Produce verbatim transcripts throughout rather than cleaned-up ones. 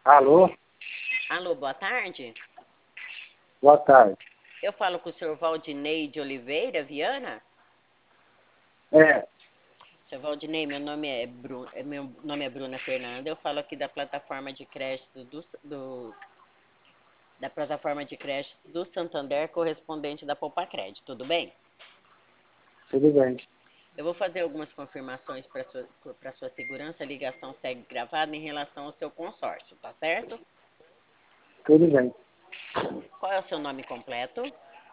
Alô, Alô, boa tarde. boa tarde. Eu falo com o senhor Valdinei de Oliveira Viana. É, Senhor Valdinei, meu nome é Bru... é- meu nome é Bruna Fernanda. Eu falo aqui da plataforma de crédito do, do- da plataforma de crédito do Santander, correspondente da Poupa-Crédito. Tudo bem? tudo bem, Eu vou fazer algumas confirmações para sua para sua segurança. A ligação segue gravada em relação ao seu consórcio, tá certo? tudo bem. Qual é o seu nome completo?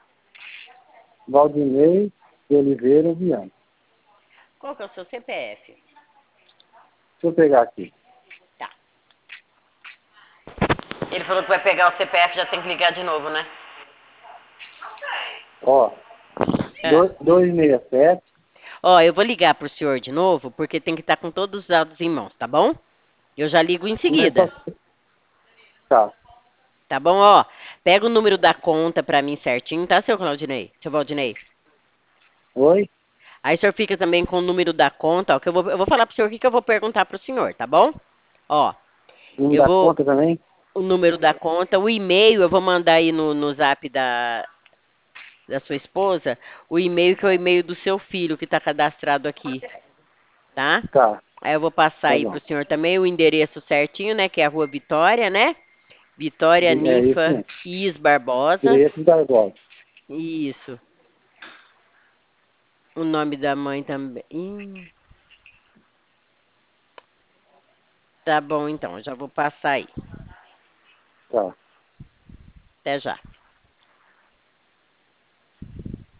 Valdinei de Oliveira Viana. Qual que é o seu C P F? Deixa eu pegar aqui. Tá. Ele falou que vai pegar o C P F, já tem que ligar de novo, né? Ó, É. dois- duzentos e sessenta e sete, Ó, eu vou ligar pro senhor de novo, porque tem que estar com todos os dados em mãos, tá bom? Eu já ligo em não é só... seguida, Tá, tá bom? Ó, pega o número da conta pra mim certinho, tá, seu Claudinei? Seu Valdinei? oi? Aí o senhor fica também com o número da conta, ó, que eu vou, eu vou falar pro senhor o que, que eu vou perguntar pro senhor, tá bom? Ó, Não eu dá vou, conta também? o número da conta, o e-mail, eu vou mandar aí no, no zap da, da sua esposa, o e-mail que é o e-mail do seu filho que tá cadastrado aqui, tá? Tá, Aí eu vou passar tá aí bom. pro senhor também o endereço certinho, né? Que é a Rua Vitória, né? Vitória É isso Ninfa mesmo. Is Barbosa. Direito da agora. Isso. O nome da mãe também. Ih, tá bom, então. Já vou passar aí. Tá. Até já.